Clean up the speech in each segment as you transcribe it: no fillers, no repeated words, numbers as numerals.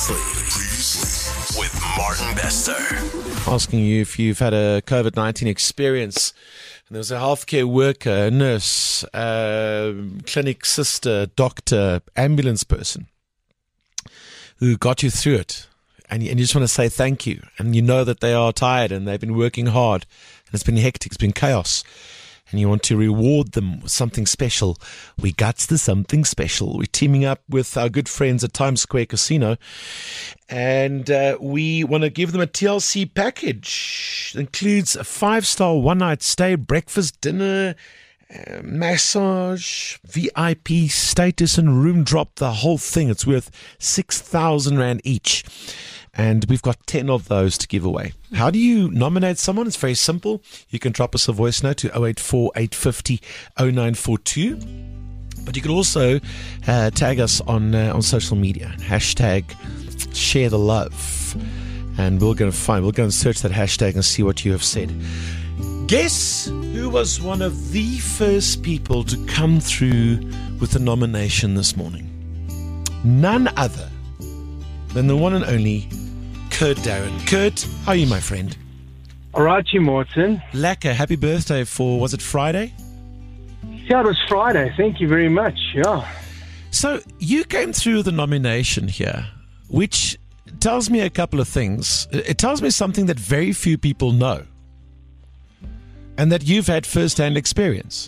Previously with Martin Bester. Asking you if you've had a COVID-19 experience. And there was a healthcare worker, a nurse, clinic sister, doctor, ambulance person who got you through it. And you just want to say thank you. And you know that they are tired and they've been working hard. And it's been hectic, it's been chaos. And you want to reward them with something special. We got to something special. We're teaming up with our good friends at Times Square Casino. And we want to give them a TLC package. It includes a 5-star one-night stay, breakfast, dinner, massage, VIP status and room drop, the whole thing. It's worth 6,000 Rand each. And we've got 10 of those to give away. How do you nominate someone? It's very simple. You can drop us a voice note to 084 850 0942. But you can also tag us on social media. Hashtag share the love. And we're going to search that hashtag and see what you have said. Guess who was one of the first people to come through with a nomination this morning? None other than the one and only Kurt Darren. Kurt, how are you, my friend? All right, you, Martin. Lekker. Happy birthday for, was it Friday? Yeah, it was Friday. Thank you very much. Yeah. So you came through the nomination here, which tells me a couple of things. It tells me something that very few people know, and that you've had first-hand experience.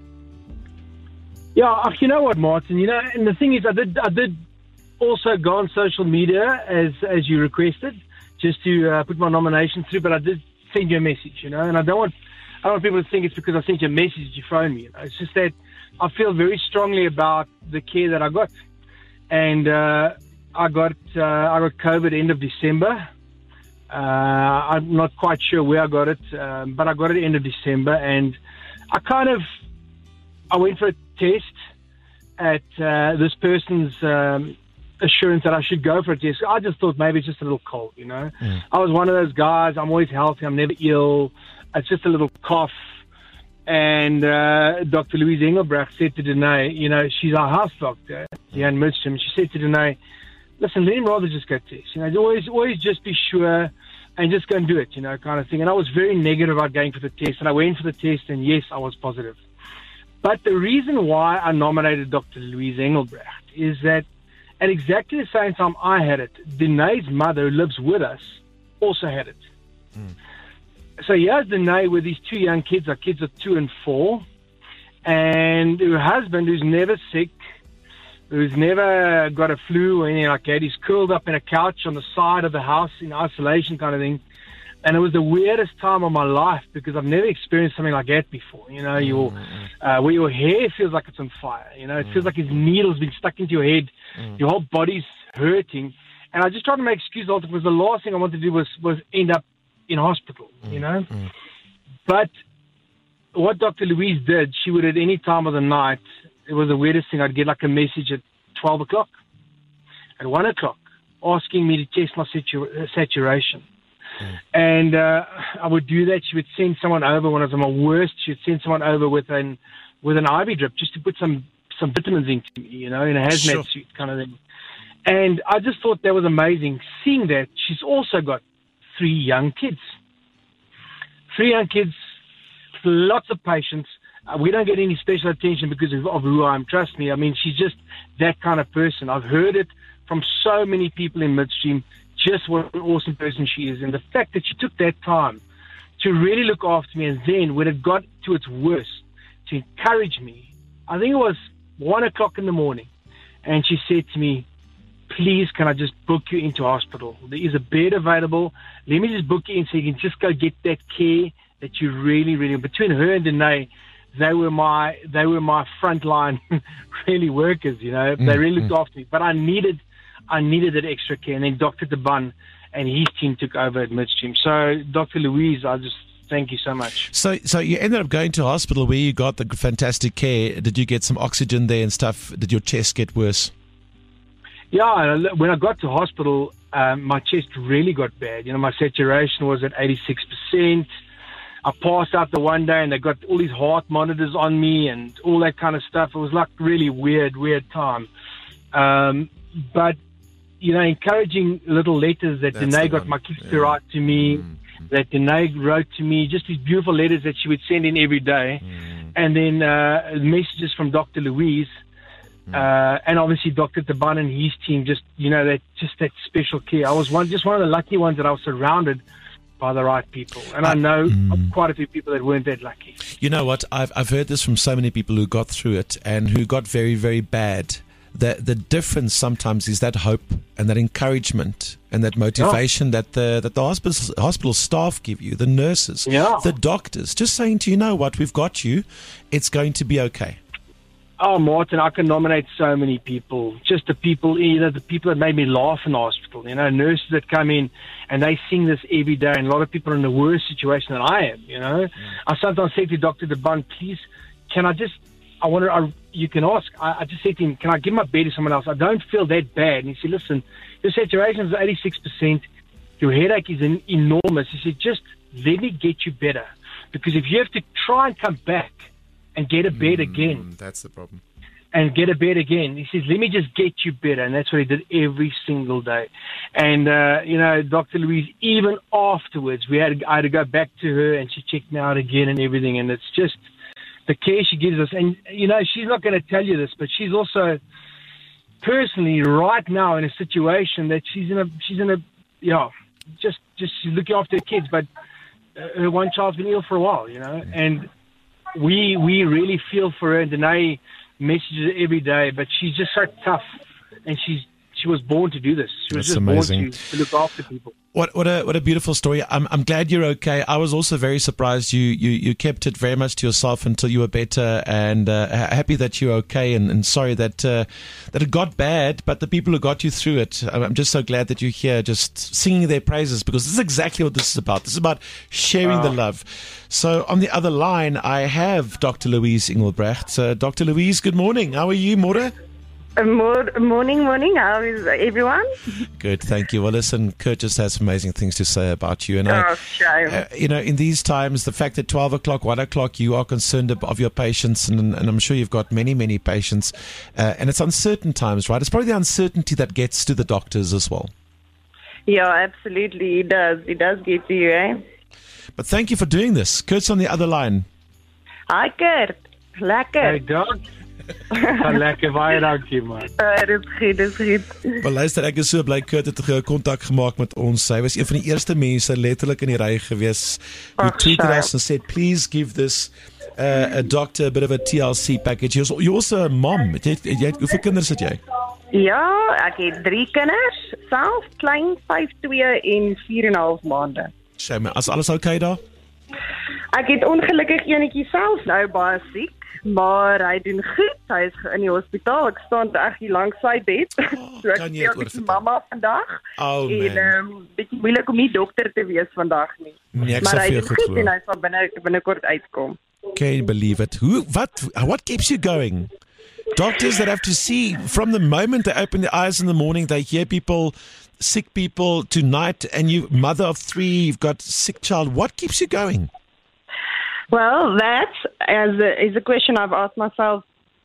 Yeah, you know what, Martin? And the thing is, I did also go on social media as you requested, just to put my nomination through. But I did send you a message, and I don't want people to think it's because I sent you a message you phoned me. It's just that I feel very strongly about the care that I got, and I got COVID end of December. I'm not quite sure where I got it, but I got it end of December, and I went for a test at this person's assurance that I should go for a test. I just thought maybe it's just a little cold, I was one of those guys, I'm always healthy, I'm never ill, it's just a little cough. And Dr. Louise Engelbrecht said to Danae, she's our house doctor here in Midstream, she said to Danae, listen, let him rather just go test. Always just be sure and just go and do it, kind of thing. And I was very negative about going for the test, and I went for the test, and yes, I was positive. But the reason why I nominated Dr. Louise Engelbrecht is that at exactly the same time I had it, Danae's mother, who lives with us, also had it. So here's Danae with these two young kids. Our kids are 2 and 4, and her husband, who's never sick, who's never got a flu or anything like that, he's curled up in a couch on the side of the house in isolation kind of thing. And it was the weirdest time of my life because I've never experienced something like that before. Where your hair feels like it's on fire. It feels like his needle's been stuck into your head. Your whole body's hurting. And I just tried to make excuses because the last thing I wanted to do was end up in hospital, But what Dr. Louise did, she would at any time of the night, it was the weirdest thing. I'd get like a message at 12 o'clock, at 1 o'clock, asking me to test my saturation. And I would do that. She would send someone over when I was at my worst. She would send someone over with an IV drip just to put some vitamins into me, in a hazmat suit kind of thing. And I just thought that was amazing. Seeing that, she's also got 3 young kids. 3 young kids, lots of patience. We don't get any special attention because of who I am. Trust me. I mean, she's just that kind of person. I've heard it from so many people in Midstream, just what an awesome person she is. And the fact that she took that time to really look after me, and then when it got to its worst, to encourage me, I think it was 1 o'clock in the morning, and she said to me, please, can I just book you into hospital? There is a bed available. Let me just book you in so you can just go get that care that you really, really... Between her and Danae, they were my frontline really workers, They really looked after me. But I needed that extra care. And then Dr. DeBun and his team took over at Midstream. So, Dr. Louise, I just thank you so much. So you ended up going to hospital where you got the fantastic care. Did you get some oxygen there and stuff? Did your chest get worse? Yeah, when I got to hospital, my chest really got bad. My saturation was at 86%. I passed out the one day and they got all these heart monitors on me and all that kind of stuff. It was like really weird time. But encouraging little letters that Danae got my kids to write to me, that Danae wrote to me, just these beautiful letters that she would send in every day. And then messages from Dr. Louise, and obviously Dr. Taban and his team, that special care. I was one of the lucky ones that I was surrounded by the right people. And I know quite a few people that weren't that lucky. You know what? I've heard this from so many people who got through it and who got very, very bad. The difference sometimes is that hope and that encouragement and that motivation that the hospital staff give you, the nurses, the doctors, just saying to you, know what, we've got you. It's going to be okay. Oh, Martin, I can nominate so many people. Just the people that made me laugh in the hospital. Nurses that come in and they sing this every day, and a lot of people are in a worse situation than I am. I sometimes say to Dr. DeBun, please, you can ask. I just said to him, can I give my bed to someone else? I don't feel that bad. And he said, listen, your saturation is 86%. Your headache is enormous. He said, just let me get you better. Because if you have to try and come back and get a bed again. That's the problem. And get a bed again. He says, let me just get you better. And that's what he did every single day. And, Dr. Louise, even afterwards, I had to go back to her and she checked me out again and everything. And it's just the care she gives us. And, she's not going to tell you this, but she's also personally right now in a situation that she's looking after her kids, but her one child's been ill for a while, and we really feel for her. And Danae messages her every day, but she's just so tough, and she was born to do this. She was born to look after people. What a beautiful story. I'm glad you're okay. I was also very surprised you kept it very much to yourself until you were better, and happy that you're okay, and sorry that it got bad, but the people who got you through it, I'm just so glad that you're here just singing their praises, because this is exactly what this is about. This is about sharing the love. So on the other line, I have Dr. Louise Engelbrecht. Dr. Louise, good morning. How are you, Mora? Morning. How is everyone? Good, thank you. Well, listen, Kurt just has amazing things to say about you. And in these times, the fact that 12 o'clock, 1 o'clock, you are concerned of your patients, and I'm sure you've got many, many patients, and it's uncertain times, right? It's probably the uncertainty that gets to the doctors as well. Yeah, absolutely. It does. It does get to you, eh? But thank you for doing this. Kurt's on the other line. Hi, Kurt. Lekker. Hey, Doc. Lekker, baie dankie, man. Dis goed. Maar luister, ek is so bly Kurt het kontak gemaak met ons. Hy was een van die eerste mense letterlik in die ry gewees who tweeted us and said, please give this a doctor a bit of a TLC package. You're also a mom. Hoeveel kinders het jy? Ja, ek het 3 kinders, self, klein, 5, 2 en 4,5 maande. Shame, is alles okay daar? Ek het ongelukkig enetjie self nou baie siek. Maar hy doen goed. Hy is in die hospitaal. Ek staan reg hier langs sy bed. So ek is met mamma vandag. En bietjie moeilik om nie dokter te wees vandag nie. Nee, maar hy doen goed en hy sal binnekort uitkom. Can you believe it? What keeps you going? Doctors that have to see from the moment they open their eyes in the morning, they hear people, sick people tonight, and you mother of 3, you've got a sick child. What keeps you going? Well, that is a question I've asked myself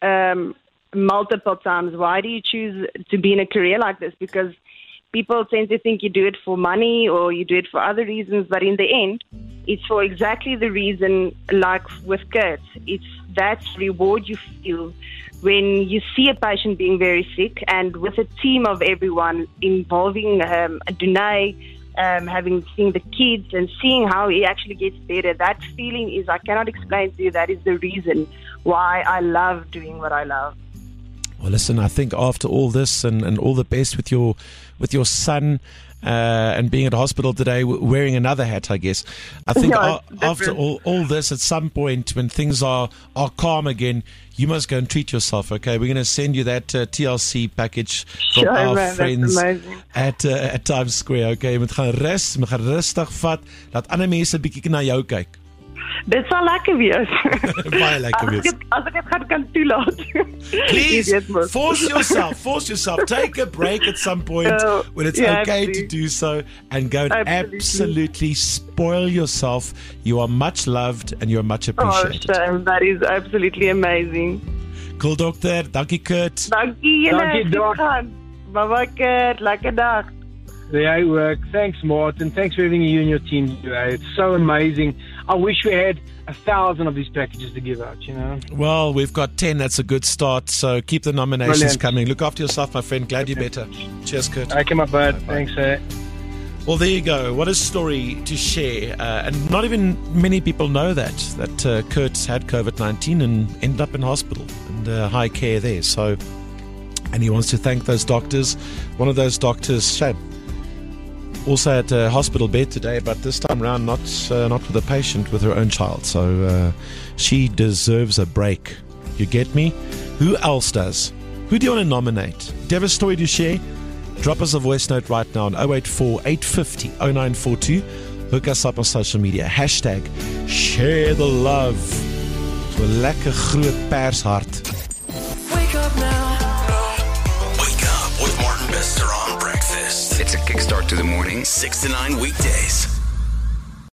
multiple times. Why do you choose to be in a career like this? Because people tend to think you do it for money or you do it for other reasons, but in the end, it's for exactly the reason like with Kurt. It's that reward you feel when you see a patient being very sick, and with a team of everyone involving Danae, seen the kids and seeing how he actually gets better. That feeling is, I cannot explain to you, that is the reason why I love doing what I love. Well, listen, I think after all this and all the best with your son and being at hospital today, wearing another hat, I guess. I think after all this, at some point when things are calm again, you must go and treat yourself, okay? We're going to send you that TLC package from our friends at Times Square, okay? Jy moet gaan rustig vat, laat ander mense 'n bietjie na jou kyk. Dit sal lekker wees. Baie lekker wees. As ek dit kan toelaat. Please, force yourself. Take a break at some point when it's okay to do so, and go and absolutely spoil yourself. You are much loved and you're much appreciated. Oh, Sam, that is absolutely amazing. Cool, doctor. Dankie, Kurt. Dankie, Doc. Bye-bye, Kurt. Lekker dag. There you work. Thanks, Martin. Thanks for everything you and your team do. It's so amazing. I wish we had 1,000 of these packages to give out, you know. Well, we've got 10. That's a good start. So keep the nominations Brilliant. coming. Look after yourself, my friend. Glad you're better. Cheers, Kurt. Okay, my bud. Bye-bye. Thanks, Well, there you go. What a story to share. And not even many people know that Kurt had COVID-19 and ended up in hospital and high care there. So, and he wants to thank those doctors. One of those doctors, Shab, also at a hospital bed today, but this time around not with a patient, with her own child. So she deserves a break. You get me? Who else does? Who do you want to nominate? Do you have a story to share? Drop us a voice note right now on 084-850-0942. Hook us up on social media. Hashtag share the love. So 'n lekker groot pershart. Wake up now. Wake up with Martin Bester on breakfast. It's a kickstart to the morning. 6 to 9 weekdays.